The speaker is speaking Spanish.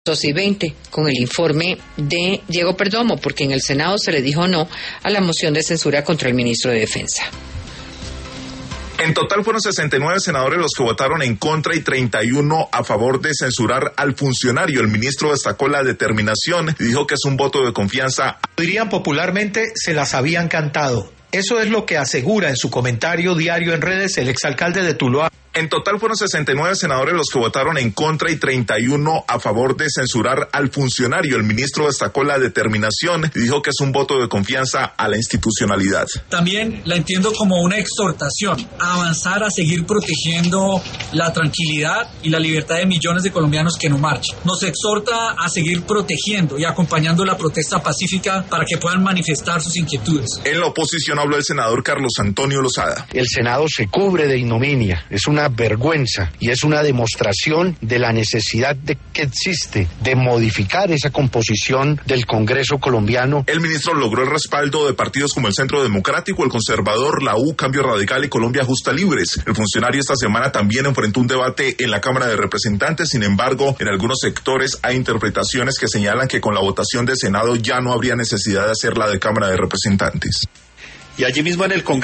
2:20 con el informe de Diego Perdomo, porque en el Senado se le dijo no a la moción de censura contra el ministro de Defensa. En total fueron 69 senadores los que votaron en contra y 31 a favor de censurar al funcionario. El ministro destacó la determinación y dijo que es un voto de confianza. Dirían popularmente, se las habían cantado. Eso es lo que asegura en su comentario diario en redes el exalcalde de Tuluá. En total fueron 69 senadores los que votaron en contra y 31 a favor de censurar al funcionario. El ministro destacó la determinación y dijo que es un voto de confianza a la institucionalidad. También la entiendo como una exhortación a avanzar, a seguir protegiendo la tranquilidad y la libertad de millones de colombianos que no marchan. Nos exhorta a seguir protegiendo y acompañando la protesta pacífica para que puedan manifestar sus inquietudes. En la oposición habló el senador Carlos Antonio Lozada. El Senado se cubre de ignominia, es una vergüenza y es una demostración de la necesidad que existe de modificar esa composición del Congreso colombiano. El ministro logró el respaldo de partidos como el Centro Democrático, el Conservador, la U, Cambio Radical y Colombia Justa Libres. El funcionario esta semana también enfrentó un debate en la Cámara de Representantes. Sin embargo, en algunos sectores hay interpretaciones que señalan que con la votación de Senado ya no habría necesidad de hacer la de Cámara de Representantes. Y allí mismo en el Congreso